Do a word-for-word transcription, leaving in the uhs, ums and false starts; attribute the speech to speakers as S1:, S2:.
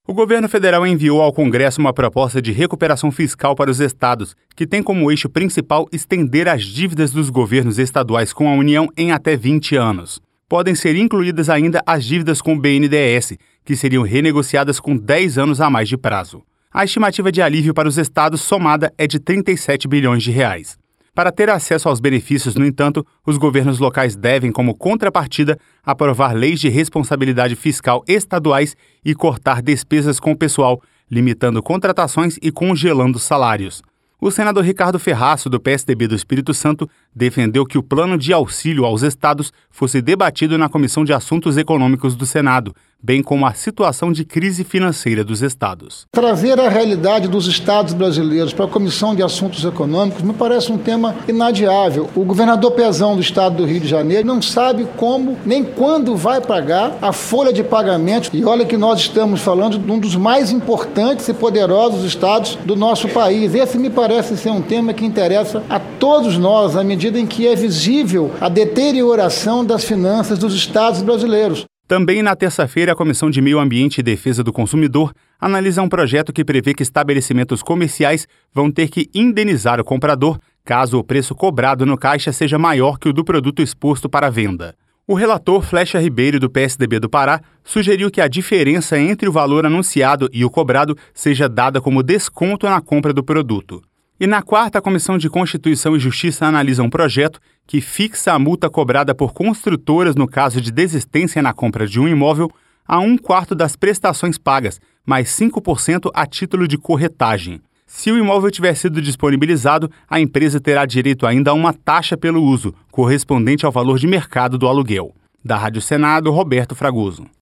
S1: O governo federal enviou ao Congresso uma proposta de recuperação fiscal para os estados, que tem como eixo principal estender as dívidas dos governos estaduais com a União em até vinte anos. Podem ser incluídas ainda as dívidas com o B N D E S, que seriam renegociadas com dez anos a mais de prazo. A estimativa de alívio para os estados somada é de trinta e sete bilhões de reais. Para ter acesso aos benefícios, no entanto, os governos locais devem, como contrapartida, aprovar leis de responsabilidade fiscal estaduais e cortar despesas com o pessoal, limitando contratações e congelando salários. O senador Ricardo Ferraço, do P S D B do Espírito Santo, defendeu que o plano de auxílio aos estados fosse debatido na Comissão de Assuntos Econômicos do Senado, bem como a situação de crise financeira dos estados.
S2: Trazer a realidade dos estados brasileiros para a Comissão de Assuntos Econômicos me parece um tema inadiável. O governador Pezão do estado do Rio de Janeiro não sabe como nem quando vai pagar a folha de pagamento. E olha que nós estamos falando de um dos mais importantes e poderosos estados do nosso país. Esse me parece ser um tema que interessa a todos nós, à medida em que é visível a deterioração das finanças dos estados brasileiros.
S1: Também na terça-feira, a Comissão de Meio Ambiente e Defesa do Consumidor analisa um projeto que prevê que estabelecimentos comerciais vão ter que indenizar o comprador caso o preço cobrado no caixa seja maior que o do produto exposto para venda. O relator Flecha Ribeiro, do P S D B do Pará, sugeriu que a diferença entre o valor anunciado e o cobrado seja dada como desconto na compra do produto. E na quarta, a Comissão de Constituição e Justiça analisa um projeto que fixa a multa cobrada por construtoras no caso de desistência na compra de um imóvel a um quarto das prestações pagas, mais cinco por cento a título de corretagem. Se o imóvel tiver sido disponibilizado, a empresa terá direito ainda a uma taxa pelo uso, correspondente ao valor de mercado do aluguel. Da Rádio Senado, Roberto Fragoso.